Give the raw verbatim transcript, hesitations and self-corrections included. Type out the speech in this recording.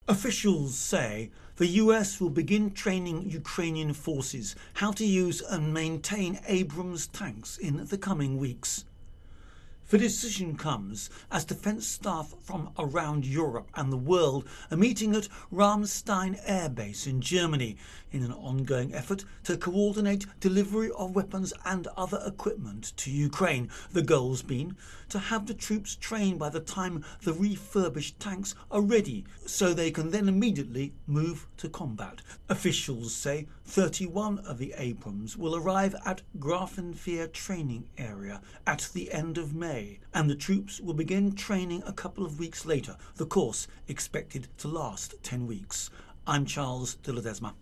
Officials say the U S will begin training Ukrainian forces how to use and maintain Abrams tanks in the coming weeks. The decision comes as defence staff from around Europe and the world are meeting at Ramstein Air Base in Germany in an ongoing effort to coordinate delivery of weapons and other equipment to Ukraine. The goal's been to have the troops trained by the time the refurbished tanks are ready, so they can then immediately move to combat. Officials say thirty-one of the Abrams will arrive at Grafenwehr training area at the end of May, and the troops will begin training a couple of weeks later, the course expected to last ten weeks. I'm Charles de Ledesma.